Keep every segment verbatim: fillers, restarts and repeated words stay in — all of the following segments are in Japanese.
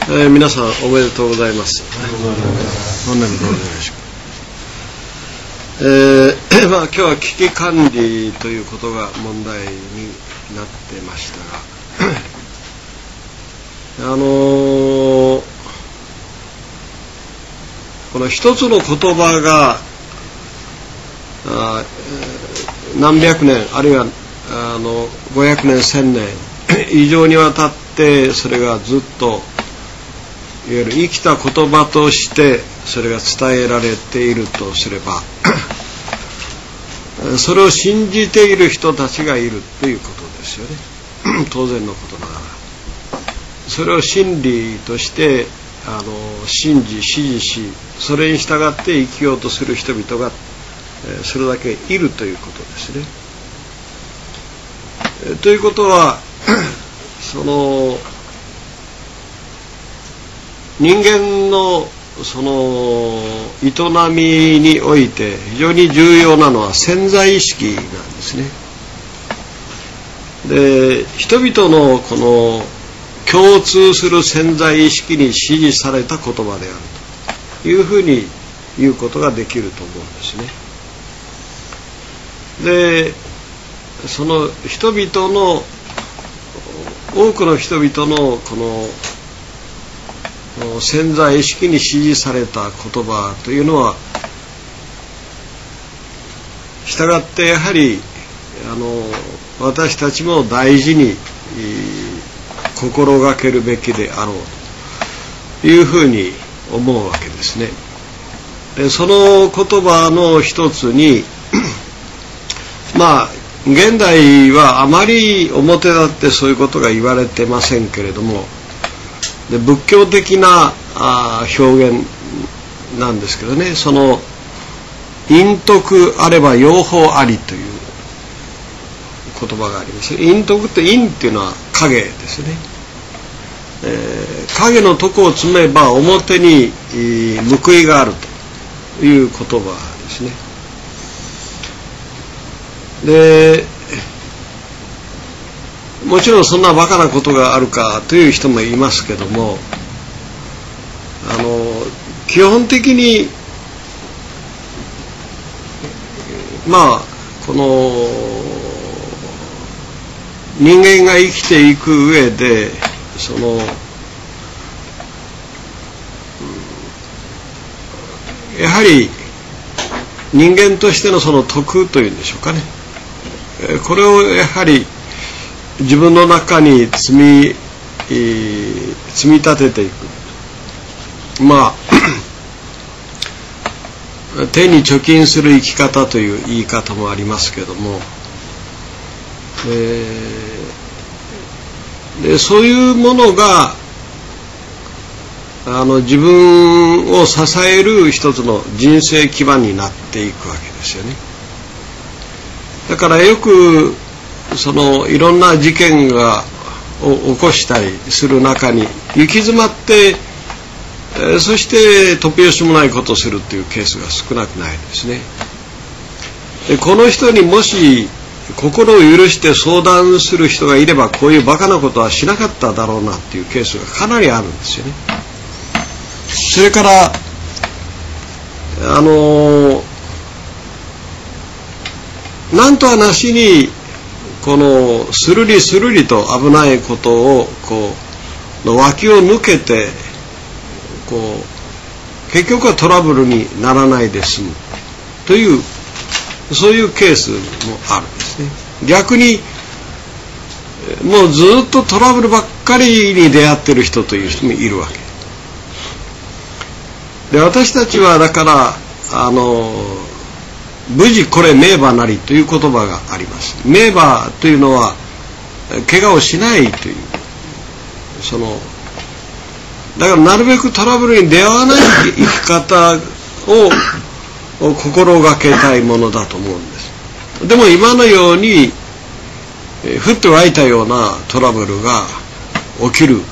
えー、皆さんおめでとうございます。本年もどうぞよろしく。えーまあ、今日は危機管理ということが問題になってましたがあのー、この一つの言葉があ何百年あるいはあのごひゃくねんせんねん以上にわたってそれがずっといわゆる生きた言葉としてそれが伝えられているとすればそれを信じている人たちがいるということですよね。当然のことながらそれを真理としてあの信じ支持しそれに従って生きようとする人々がそれだけいるということですね。ということはその人間のその営みにおいて非常に重要なのは潜在意識なんですね。で、人々のこの共通する潜在意識に支持された言葉であるというふうに言うことができると思うんですね。で、その人々の多くの人々のこの潜在意識に支持された言葉というのはしたがってやはりあの私たちも大事に心がけるべきであろうというふうに思うわけですね。でその言葉の一つにまあ現代はあまり表立ってそういうことが言われてませんけれどもで仏教的なあ表現なんですけどね、その陰徳あれば陽法ありという言葉があります。陰徳って陰っていうのは影ですね、えー、影のとこを詰めば表に報いがあるという言葉ですね。でもちろんそんなバカなことがあるかという人もいますけどもあの基本的にまあこの人間が生きていく上でそのやはり人間としてのその徳というんでしょうかね、これをやはり自分の中に積み、えー、積み立てていく。まあ手に貯金する生き方という言い方もありますけども、えー、でそういうものがあの自分を支える一つの人生基盤になっていくわけですよね。だからよくそのいろんな事件がを起こしたりする中に行き詰まって、えー、そして突拍子もないことをするというケースが少なくないですね。でこの人にもし心を許して相談する人がいればこういうバカなことはしなかっただろうなっていうケースがかなりあるんですよね。それからあのなんとはなしにこのスルリスルリと危ないことをこうの脇を抜けてこう結局はトラブルにならないで済むというそういうケースもあるんですね。逆にもうずっとトラブルばっかりに出会っている人という人もいるわけで、私たちはだからあの無事これ名馬なりという言葉があります。名馬というのは怪我をしないというそのだからなるべくトラブルに出会わない生き方を心がけたいものだと思うんです。でも今のように降って湧いたようなトラブルが起きる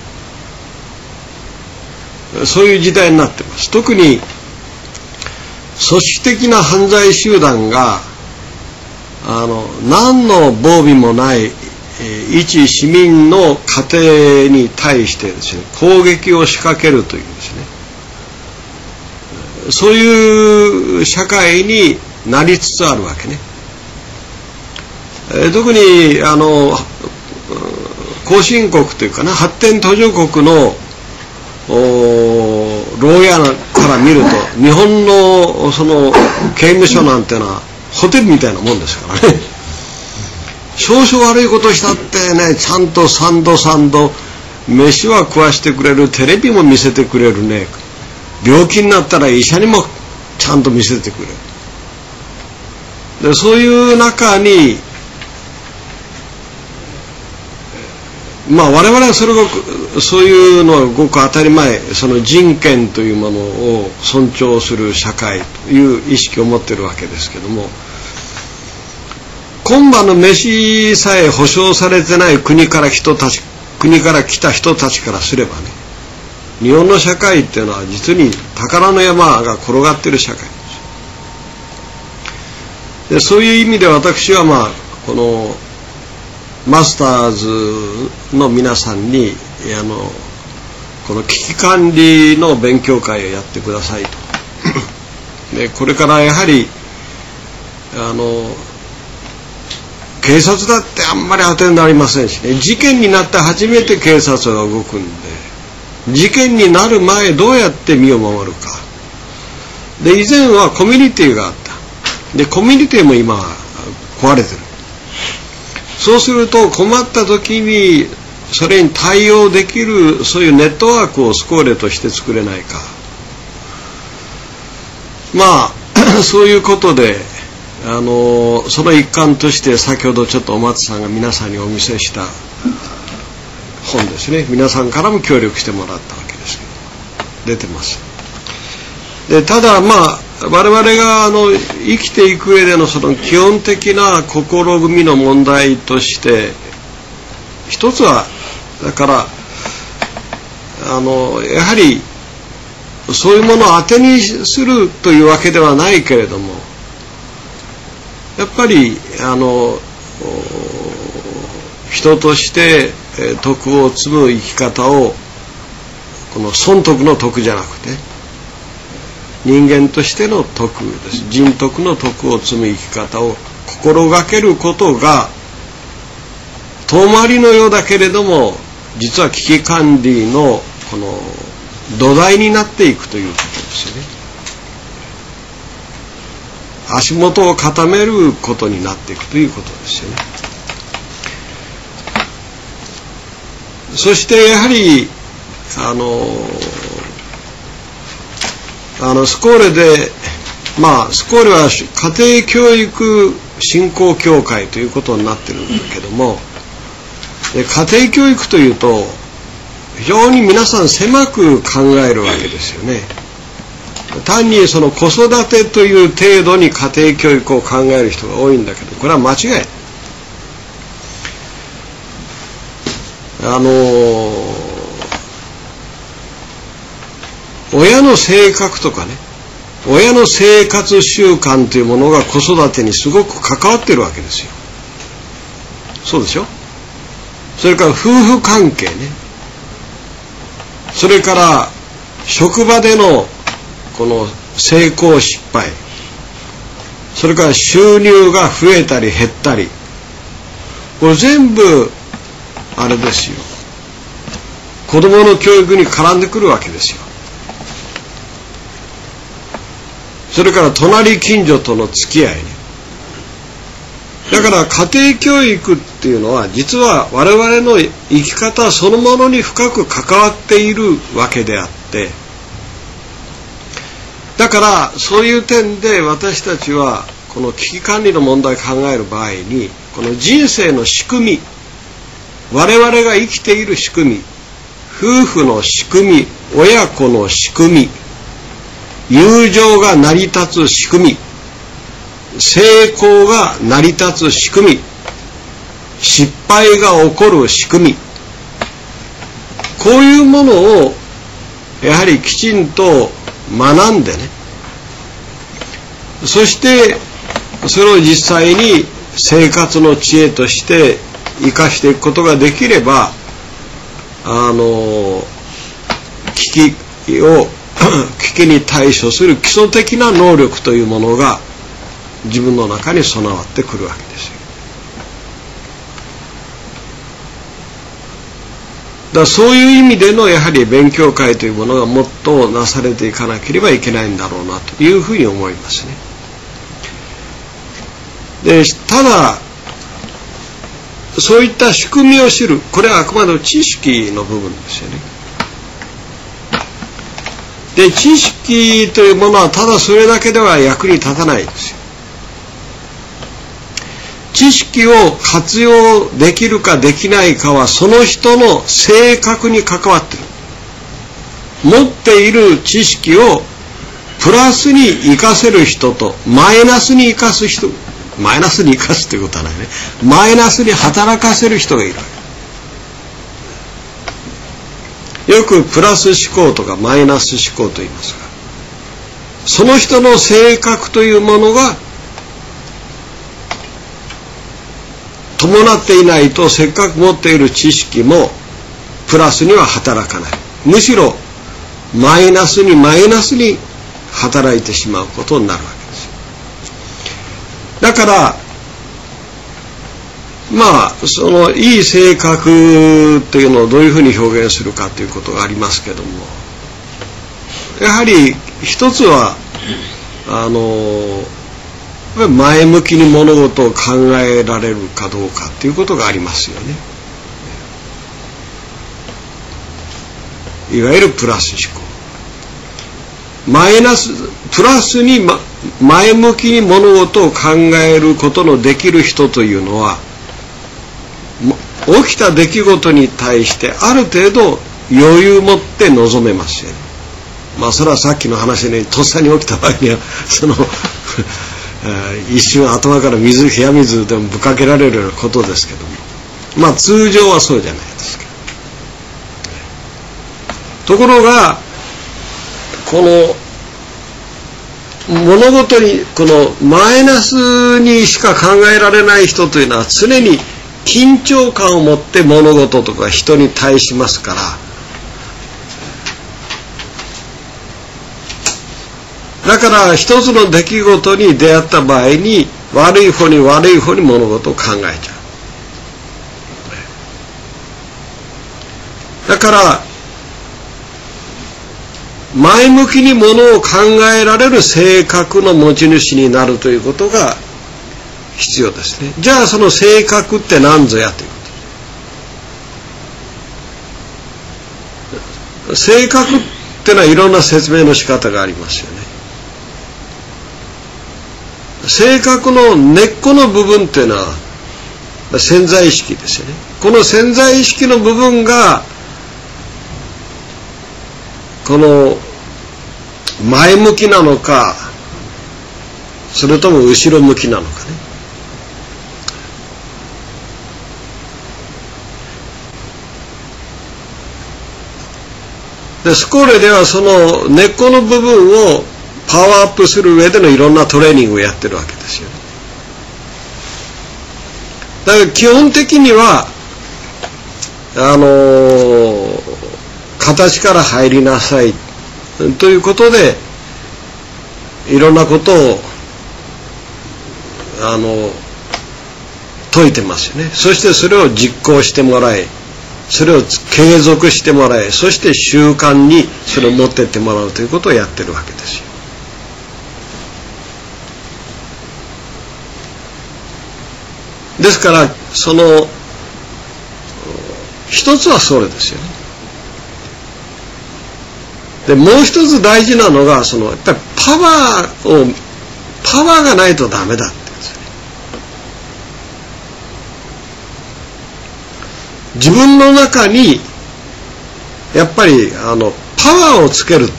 そういう時代になっています。特に組織的な犯罪集団があの何の防備もない、 一市民の家庭に対してですね、攻撃を仕掛けるというですね、そういう社会になりつつあるわけね。特にあの後進国というかな、発展途上国の牢屋から見ると、日本のその刑務所なんてのはホテルみたいなもんですからね。少々悪いことしたってね、ちゃんと三度三度飯は食わしてくれる、テレビも見せてくれるね、病気になったら医者にもちゃんと見せてくれる。でそういう中に、まあ我々はそれがそういうのはごく当たり前、その人権というものを尊重する社会という意識を持っているわけですけども、今晩の飯さえ保障されてない国から人たち、国から来た人たちからすればね、日本の社会っていうのは実に宝の山が転がっている社会です。でそういう意味で私はまあこのマスターズの皆さんにあのこの危機管理の勉強会をやってくださいと。でこれからやはりあの警察だってあんまり当てになりませんしね、事件になって初めて警察が動くんで、事件になる前どうやって身を守るか。で以前はコミュニティがあった。でコミュニティも今壊れてる。そうすると困った時にそれに対応できるそういうネットワークをスコーレとして作れないか。まあそういうことであのその一環として先ほどちょっとお松さんが皆さんにお見せした本ですね、皆さんからも協力してもらったわけですけど出てます。でただまあ我々があの生きていく上でのその基本的な心組みの問題として一つはだからあのやはりそういうものを当てにするというわけではないけれども、やっぱりあの人として徳を積む生き方をこの損得の徳じゃなくて人間としての徳です。人徳の徳を積む生き方を心がけることが遠回りのようだけれども実は危機管理のこの土台になっていくということですよね。足元を固めることになっていくということですよね。そしてやはりあのあのスコーレでまあスコーレは家庭教育振興協会ということになってるんだけども、で家庭教育というと非常に皆さん狭く考えるわけですよね。単にその子育てという程度に家庭教育を考える人が多いんだけど、これは間違い。あのー親の性格とかね、親の生活習慣というものが子育てにすごく関わってるわけですよ。そうでしょ。それから夫婦関係ね、それから職場でのこの成功失敗、それから収入が増えたり減ったり、これ全部あれですよ、子供の教育に絡んでくるわけですよ。それから隣近所との付き合いね。だから家庭教育っていうのは実は我々の生き方そのものに深く関わっているわけであって、だからそういう点で私たちはこの危機管理の問題を考える場合に、この人生の仕組み、我々が生きている仕組み、夫婦の仕組み、親子の仕組み、友情が成り立つ仕組み、成功が成り立つ仕組み、失敗が起こる仕組み、こういうものをやはりきちんと学んでね、そしてそれを実際に生活の知恵として生かしていくことができれば、あの危機を危機に対処する基礎的な能力というものが自分の中に備わってくるわけですよ。だからそういう意味でのやはり勉強会というものがもっとなされていかなければいけないんだろうなというふうに思いますね。でただそういった仕組みを知る、これはあくまでも知識の部分ですよね。で知識というものはただそれだけでは役に立たないんですよ。知識を活用できるかできないかはその人の性格に関わっている。持っている知識をプラスに生かせる人とマイナスに生かす人、マイナスに生かすということはないね。マイナスに働かせる人がいるわけ。よくプラス思考とかマイナス思考と言いますが、その人の性格というものが伴っていないと、せっかく持っている知識もプラスには働かない。むしろマイナスにマイナスに働いてしまうことになるわけです。だからまあそのいい性格というのをどういうふうに表現するかということがありますけども、やはり一つはあの前向きに物事を考えられるかどうかということがありますよね。いわゆるプラス思考、マイナスプラスに、ま、前向きに物事を考えることのできる人というのは、起きた出来事に対してある程度余裕を持って臨めますよね。まあそれはさっきの話のようにとっさに起きた場合にはその一瞬頭から水、冷や水でもぶっかけられるようなことですけども、まあ通常はそうじゃないですか。ところがこの物事にこのマイナスにしか考えられない人というのは常に緊張感を持って物事とか人に対しますから、だから一つの出来事に出会った場合に悪い方に悪い方に物事を考えちゃう。だから前向きにものを考えられる性格の持ち主になるということが必要ですね。じゃあその性格って何ぞやということ。性格ってのはいろんな説明の仕方がありますよね。性格の根っこの部分っていうのは潜在意識ですよね。この潜在意識の部分がこの前向きなのかそれとも後ろ向きなのかね。でスコーレではその根っこの部分をパワーアップする上でのいろんなトレーニングをやってるわけですよね。だから基本的にはあのー、形から入りなさいということでいろんなことをあの説いてますよね。そしてそれを実行してもらい、それを継続してもらい、そして習慣にそれを持ってってもらうということをやってるわけですよ。ですからその一つはそれですよね。でもう一つ大事なのがそのやっぱりパワーをパワーがないとダメだって言うんですよね。自分の中にやっぱりあのパワーをつけるって、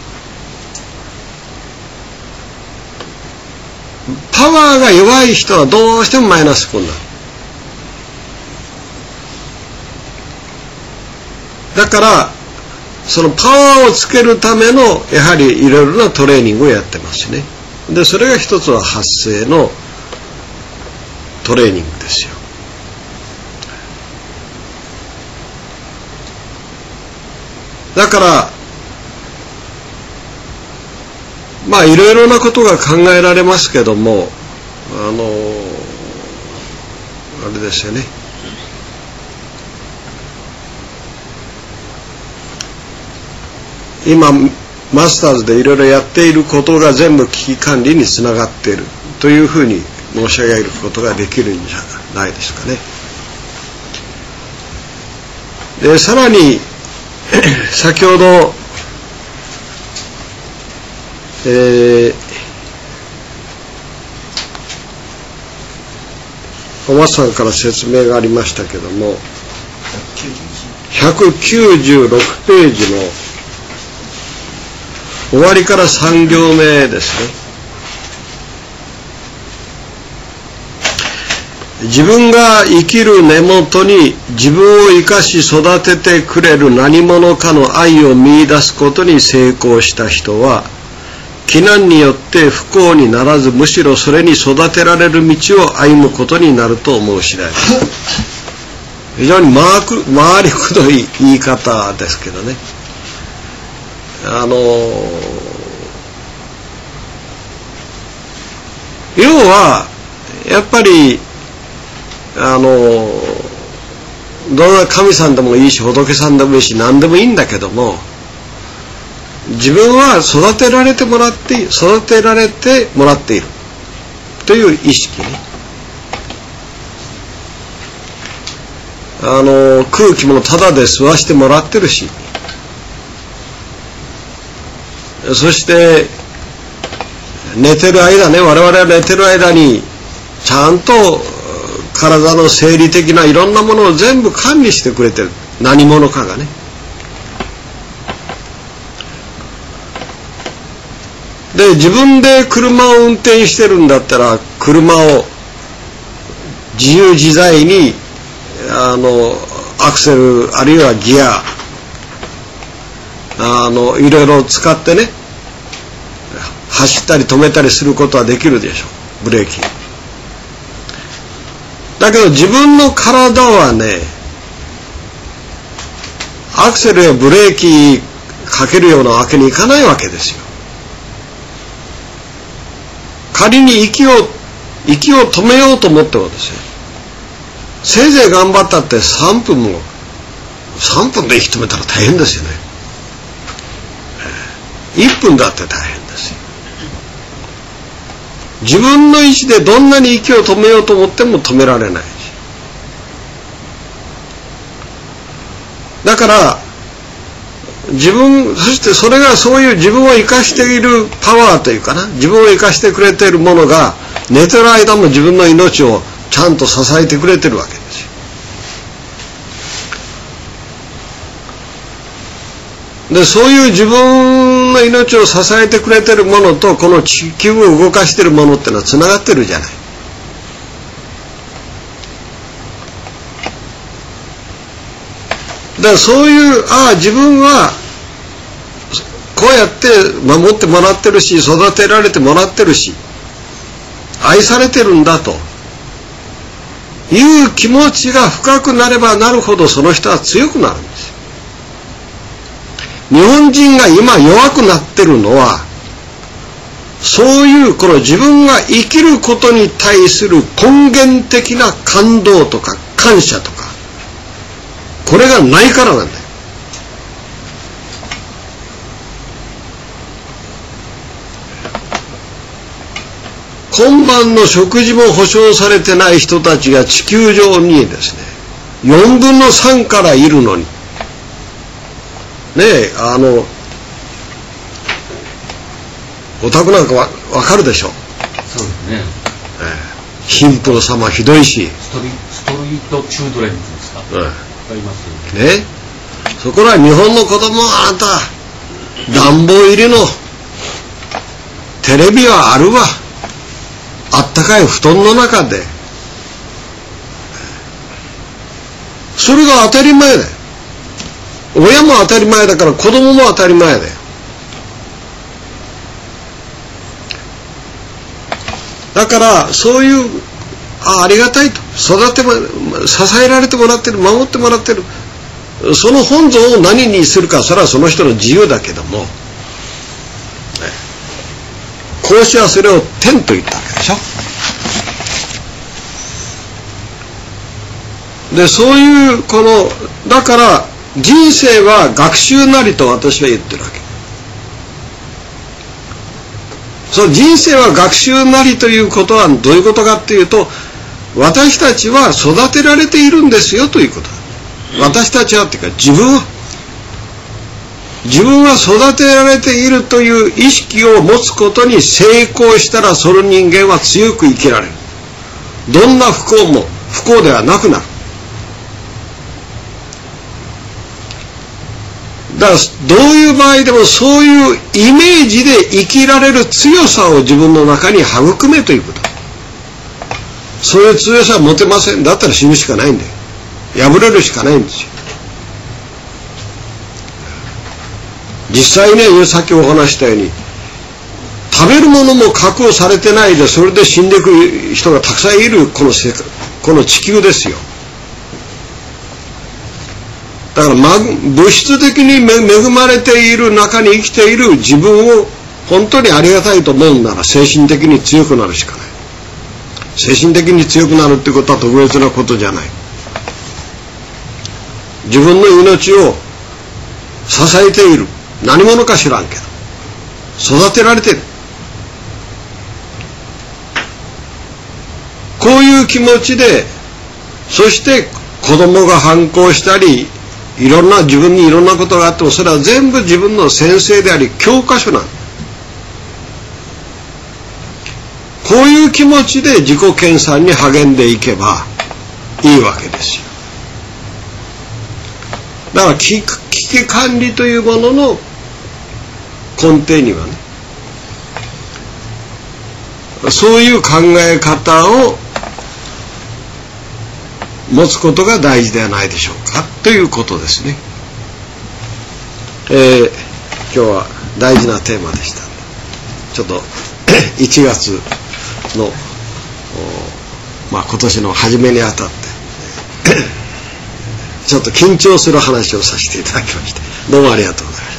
パワーが弱い人はどうしてもマイナスになる。だからそのパワーをつけるためのやはりいろいろなトレーニングをやってますね。でそれが一つは発声のトレーニングですよ。 だからまあいろいろなことが考えられますけども、あのあれですよね、今マスターズでいろいろやっていることが全部危機管理につながっているというふうに申し上げることができるんじゃないですかね。でさらに先ほど、えー、お松さんから説明がありましたけども、ひゃくきゅうじゅうろくページの終わりからさん行目ですね。自分が生きる根元に自分を生かし育ててくれる何者かの愛を見出すことに成功した人は、危難によって不幸にならず、むしろそれに育てられる道を歩むことになると思う次第です。非常に回りくどい言い方ですけどね。あの要はやっぱりあのどんな神さんでもいいし仏さんでもいいし何でもいいんだけども、自分は育てられてもらって育てられてもらっているという意識ね。あの空気もただで吸わしてもらってるし、そして寝てる間ね、我々は寝てる間にちゃんと体の生理的ないろんなものを全部管理してくれてる、何者かがね。で自分で車を運転してるんだったら、車を自由自在にあのアクセルあるいはギアあのいろいろ使ってね、走ったり止めたりすることはできるでしょう、ブレーキ。だけど自分の体はね、アクセルやブレーキかけるようなわけにいかないわけですよ。仮に息を息を止めようと思ってもですね、せいぜい頑張ったってさんぷんもさんぷんで息止めたら大変ですよね。いっぷんだって大変ですよ。自分の意思でどんなに息を止めようと思っても止められないし、だから自分、そしてそれがそういう自分を生かしているパワーというかな、自分を生かしてくれているものが寝てる間も自分の命をちゃんと支えてくれてるわけですよ。でそういう自分の命を支えてくれているものとこの地球を動かしているものってのはつながってるじゃない。だからそういう、ああ自分はこうやって守ってもらってるし、育てられてもらってるし、愛されてるんだという気持ちが深くなればなるほど、その人は強くなるんですよ。日本人が今弱くなってるのは、そういうこの自分が生きることに対する根源的な感動とか感謝とか、これがないからなんだよ。今晩の食事も保障されてない人たちが地球上にですね、よんぶんのさんからいるのにねえ、あのお宅なんかわ分かるでしょ。 そうですね、 えー、貧富の差もひどいし、 ストリ、ストリートチュードレンズですか、えー、わかりますね。そこら日本の子供はあなた暖房入りのテレビはあるわ、あったかい布団の中で、それが当たり前だよ。親も当たり前だから子供も当たり前だよ。だからそういう あ, ありがたいと、育ても支えられてもらってる、守ってもらってる、 その本尊を何にするか、それはその人の自由だけども、孔子はそれを天と言ったわけでしょ。で、そういうこのだから人生は学習なりと私は言ってるわけ。その人生は学習なりということはどういうことかっていうと、私たちは育てられているんですよということ。私たちはっていうか自分は自分は育てられているという意識を持つことに成功したら、その人間は強く生きられる。どんな不幸も不幸ではなくなる。だからどういう場合でもそういうイメージで生きられる強さを自分の中に育めということ。そういう強さは持てません。だったら死ぬしかないんだよ。破れるしかないんですよ。実際ね、さっきお話したように、食べるものも確保されてないで、それで死んでいく人がたくさんいるこの世界、この地球ですよ。だから、ま、物質的に恵まれている中に生きている自分を本当にありがたいと思うなら、精神的に強くなるしかない。精神的に強くなるってことは特別なことじゃない。自分の命を支えている。何者か知らんけど育てられてる。こういう気持ちで、そして子供が反抗したり、いろんな自分にいろんなことがあっても、それは全部自分の先生であり教科書なんだ。こういう気持ちで自己研鑽に励んでいけばいいわけですよ。だから危機管理というものの根底にはね、そういう考え方を持つことが大事ではないでしょうかということですね。えー、今日は大事なテーマでした。ちょっといちがつの、まあ、今年の初めにあたってちょっと緊張する話をさせていただきまして、どうもありがとうございました。